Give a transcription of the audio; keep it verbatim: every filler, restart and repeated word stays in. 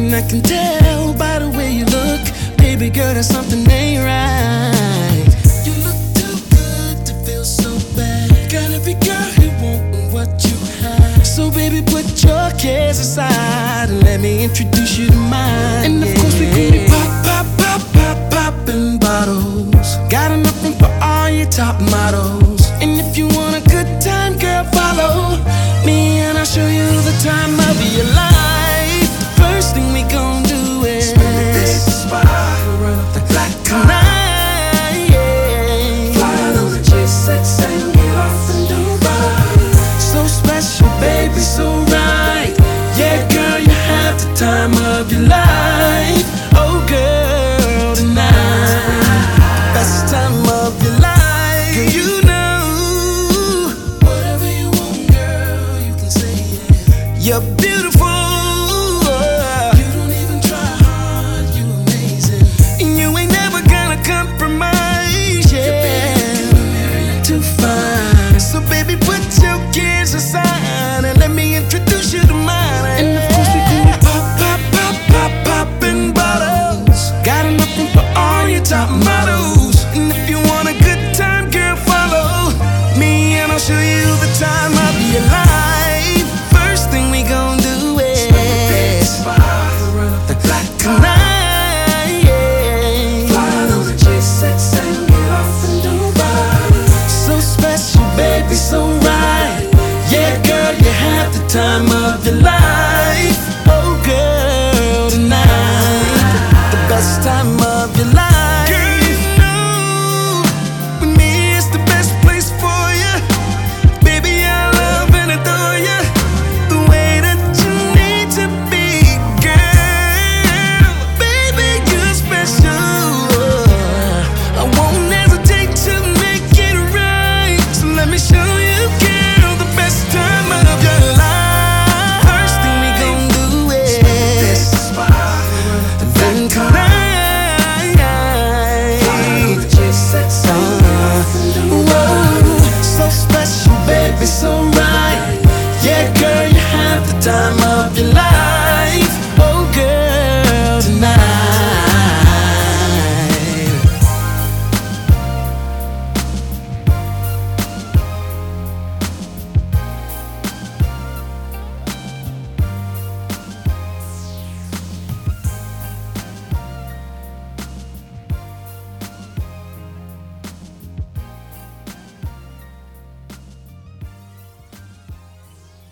And I can tell by the way you look, baby girl, that something ain't right. You look too good to feel so bad. Got every girl who wants what you have. So baby, put your cares aside and let me introduce you to mine. And of yeah. course we could be pop, pop, pop, pop, popping bottles. Got enough room for all your top models. And if you want a good time, girl, follow me and I'll show you the time of your life. The first thing we gon' do is spend the day at the spot, run up the black car tonight, yeah. Fly on the J six and get off and do right. So special, baby, so right. Yeah, girl, you have the time of your life.